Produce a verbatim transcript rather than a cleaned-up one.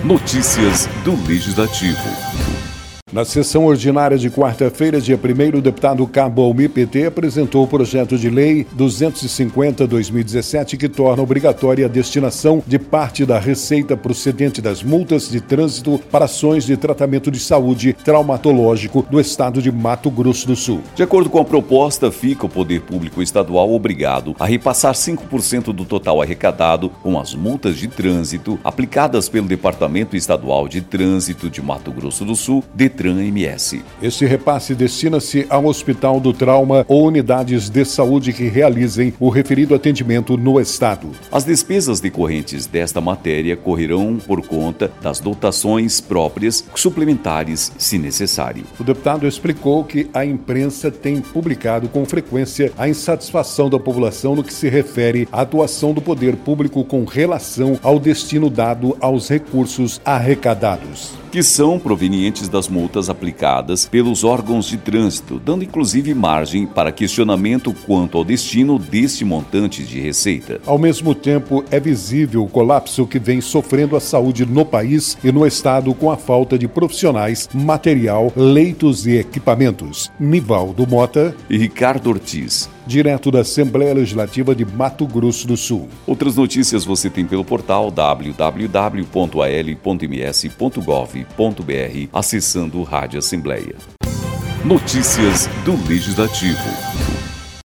Notícias do Legislativo. Na sessão ordinária de quarta-feira, dia primeiro, o deputado Cabo Almir, P T, apresentou o projeto de lei duzentos e cinquenta barra dois mil e dezessete, que torna obrigatória a destinação de parte da receita procedente das multas de trânsito para ações de tratamento de saúde traumatológico do estado de Mato Grosso do Sul. De acordo com a proposta, fica o poder público estadual obrigado a repassar cinco por cento do total arrecadado com as multas de trânsito aplicadas pelo Departamento Estadual de Trânsito de Mato Grosso do Sul, DETRAN M S. Esse repasse destina-se ao Hospital do Trauma ou unidades de saúde que realizem o referido atendimento no estado. As despesas decorrentes desta matéria correrão por conta das dotações próprias suplementares, se necessário. O deputado explicou que a imprensa tem publicado com frequência a insatisfação da população no que se refere à atuação do poder público com relação ao destino dado aos recursos arrecadados, que são provenientes das multas aplicadas pelos órgãos de trânsito, dando inclusive margem para questionamento quanto ao destino deste montante de receita. Ao mesmo tempo, é visível o colapso que vem sofrendo a saúde no país e no estado com a falta de profissionais, material, leitos e equipamentos. Nivaldo Mota e Ricardo Ortiz, direto da Assembleia Legislativa de Mato Grosso do Sul. Outras notícias você tem pelo portal w w w ponto a l ponto m s ponto gov ponto b r, acessando Rádio Assembleia. Notícias do Legislativo.